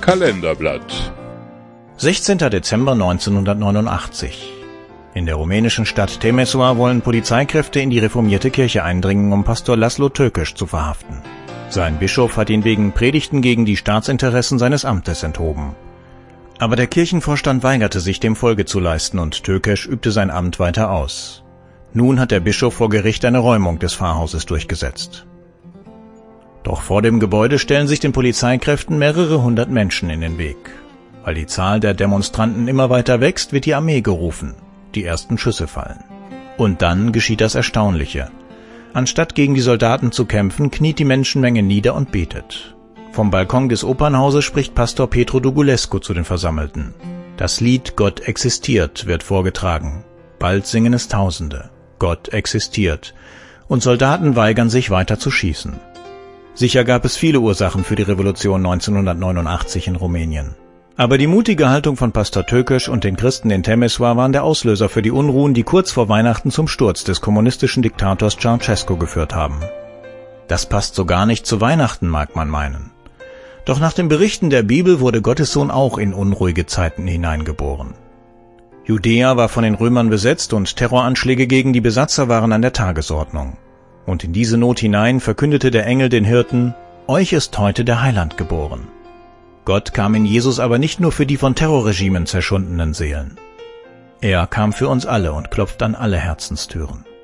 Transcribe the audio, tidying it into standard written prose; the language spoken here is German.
Kalenderblatt. 16. Dezember 1989. In der rumänischen Stadt Timișoara wollen Polizeikräfte in die reformierte Kirche eindringen, um Pastor Laszlo Tőkés zu verhaften. Sein Bischof hat ihn wegen Predigten gegen die Staatsinteressen seines Amtes enthoben. Aber der Kirchenvorstand weigerte sich, dem Folge zu leisten, und Tőkés übte sein Amt weiter aus. Nun hat der Bischof vor Gericht eine Räumung des Pfarrhauses durchgesetzt. Doch vor dem Gebäude stellen sich den Polizeikräften mehrere hundert Menschen in den Weg. Weil die Zahl der Demonstranten immer weiter wächst, wird die Armee gerufen. Die ersten Schüsse fallen. Und dann geschieht das Erstaunliche. Anstatt gegen die Soldaten zu kämpfen, kniet die Menschenmenge nieder und betet. Vom Balkon des Opernhauses spricht Pastor Petru Dugulescu zu den Versammelten. Das Lied »Gott existiert« wird vorgetragen. Bald singen es Tausende. Gott existiert. Und Soldaten weigern sich, weiter zu schießen. Sicher gab es viele Ursachen für die Revolution 1989 in Rumänien. Aber die mutige Haltung von Pastor Tőkés und den Christen in Timișoara waren der Auslöser für die Unruhen, die kurz vor Weihnachten zum Sturz des kommunistischen Diktators Ceausescu geführt haben. Das passt so gar nicht zu Weihnachten, mag man meinen. Doch nach den Berichten der Bibel wurde Gottes Sohn auch in unruhige Zeiten hineingeboren. Judäa war von den Römern besetzt und Terroranschläge gegen die Besatzer waren an der Tagesordnung. Und in diese Not hinein verkündete der Engel den Hirten: Euch ist heute der Heiland geboren. Gott kam in Jesus aber nicht nur für die von Terrorregimen zerschundenen Seelen. Er kam für uns alle und klopft an alle Herzenstüren.